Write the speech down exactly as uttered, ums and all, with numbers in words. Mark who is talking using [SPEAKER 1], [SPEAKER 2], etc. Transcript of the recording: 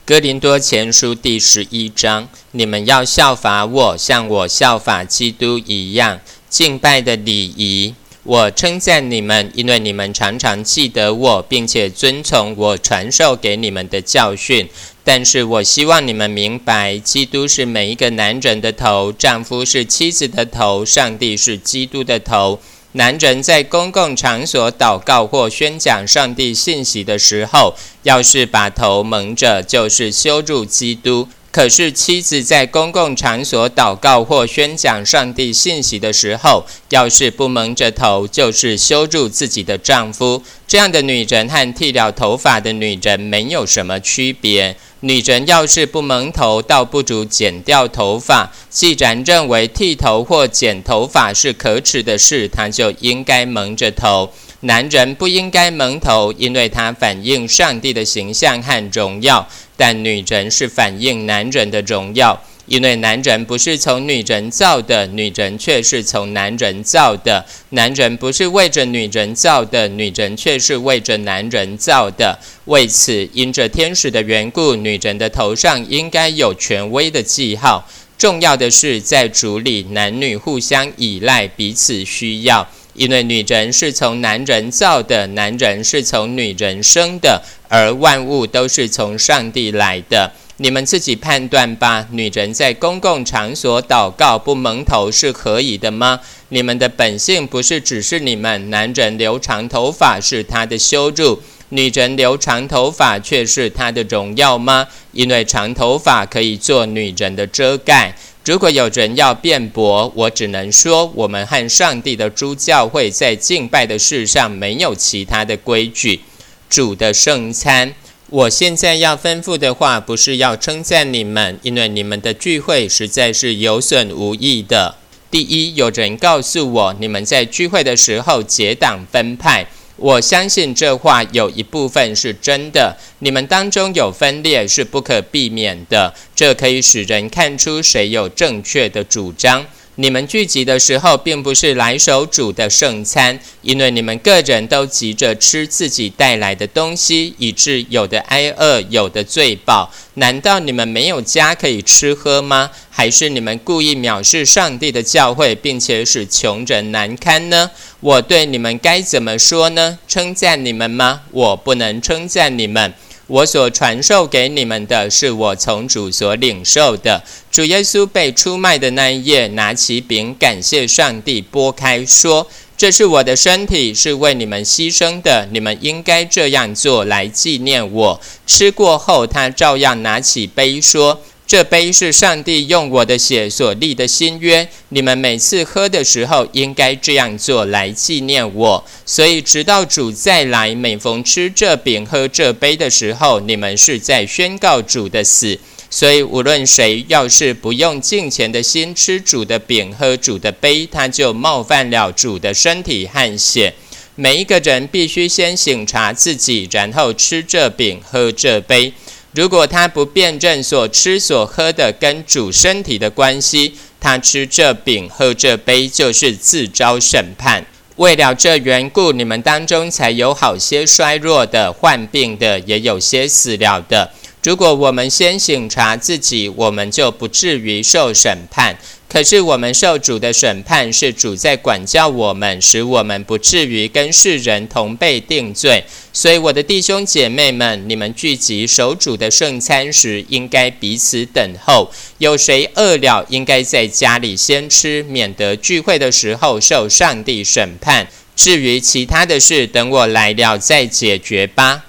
[SPEAKER 1] 哥林多前书第十一章，你们要效法我，像我效法基督一样。敬拜的礼仪，我称赞你们，因为你们常常记得我，并且遵从我传授给你们的教训。但是我希望你们明白，基督是每一个男人的头，丈夫是妻子的头，上帝是基督的头。男人在公共场所祷告或宣讲上帝信息的时候，要是把头蒙着，就是羞辱基督。可是妻子在公共场所祷告或宣讲上帝信息的时候，要是不蒙着头，就是羞辱自己的丈夫。这样的女人和剃了头发的女人没有什么区别。女人要是不蒙头，倒不如剪掉头发。既然认为剃头或剪头发是可耻的事，她就应该蒙着头。男人不应该蒙头，因为他反映上帝的形象和荣耀，但女人是反映男人的荣耀，因为男人不是从女人造的，女人却是从男人造的。男人不是为着女人造的，女人却是为着男人造的。为此，因着天使的缘故，女人的头上应该有权威的记号。重要的是，在主里，男女互相依赖，彼此需要。因为女人是从男人造的，男人是从女人生的，而万物都是从上帝来的。你们自己判断吧。女人在公共场所祷告不蒙头是可以的吗？你们的本性不是只是你们，男人留长头发是他的羞辱，女人留长头发却是她的荣耀吗？因为长头发可以做女人的遮盖。如果有人要辩驳，我只能说，我们和上帝的诸教会在敬拜的事上没有其他的规矩。主的圣餐，我现在要吩咐的话，不是要称赞你们，因为你们的聚会实在是有损无益的。第一，有人告诉我，你们在聚会的时候结党分派。我相信这话有一部分是真的，你们当中有分裂是不可避免的，这可以使人看出谁有正确的主张。你们聚集的时候并不是来守主的圣餐，因为你们个人都急着吃自己带来的东西，以致有的挨饿，有的醉饱。难道你们没有家可以吃喝吗？还是你们故意藐视上帝的教会，并且使穷人难堪呢？我对你们该怎么说呢？称赞你们吗？我不能称赞你们。我所传授给你们的是我从主所领受的。主耶稣被出卖的那一夜，拿起饼感谢上帝，拨开说，这是我的身体，是为你们牺牲的，你们应该这样做来纪念我。吃过后，他照样拿起杯说，这杯是上帝用我的血所立的新约，你们每次喝的时候应该这样做来纪念我。所以直到主再来，每逢吃这饼喝这杯的时候，你们是在宣告主的死。所以无论谁要是不用敬虔的心吃主的饼喝主的杯，他就冒犯了主的身体和血。每一个人必须先省察自己，然后吃这饼喝这杯。如果他不辨认所吃所喝的跟主身体的关系，他吃这饼喝这杯就是自招审判。为了这缘故，你们当中才有好些衰弱的、患病的，也有些死了的。如果我们先省察自己，我们就不至于受审判。可是我们受主的审判，是主在管教我们，使我们不至于跟世人同被定罪。所以我的弟兄姐妹们，你们聚集守主的圣餐时，应该彼此等候。有谁饿了，应该在家里先吃，免得聚会的时候受上帝审判。至于其他的事，等我来了再解决吧。